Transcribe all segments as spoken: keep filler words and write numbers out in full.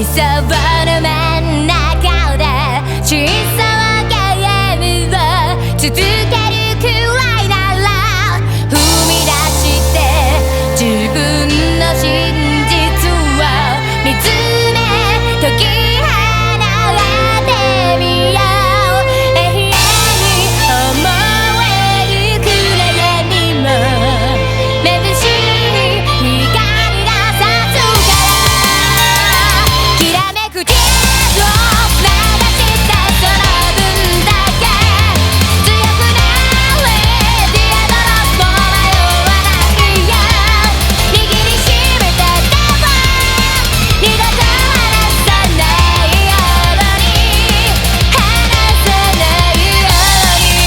想の真ん中で小さなゲームを続けるくらいなら踏み出して自分の真実を見つめ解き放ってみよう。永遠に思える暗闇も眩しい光が差すからきらめくティアを流したその分だけ強くなれディアドロスも迷わないよ。握りしめた手を二度と離さないように離さないように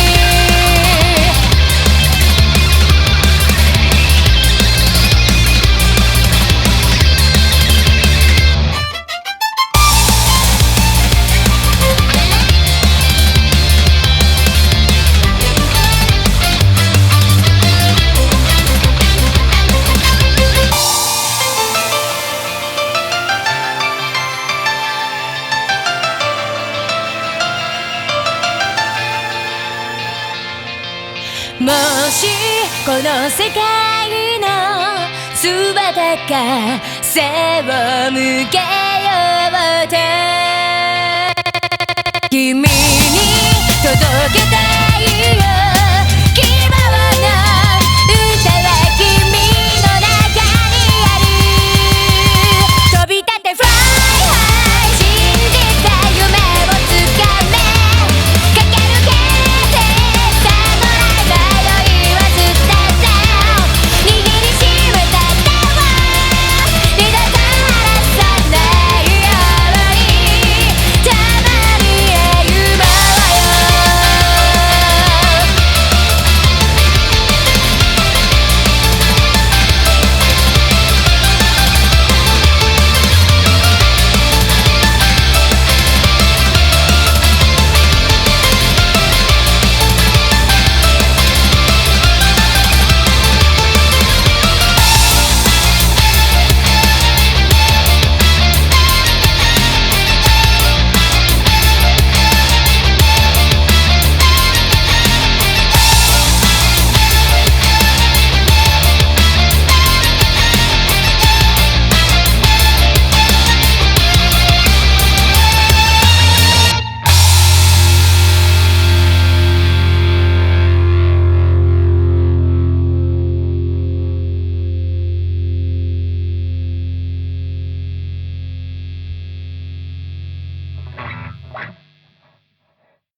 もしこの世界の全てが背を向けようと君に届けたい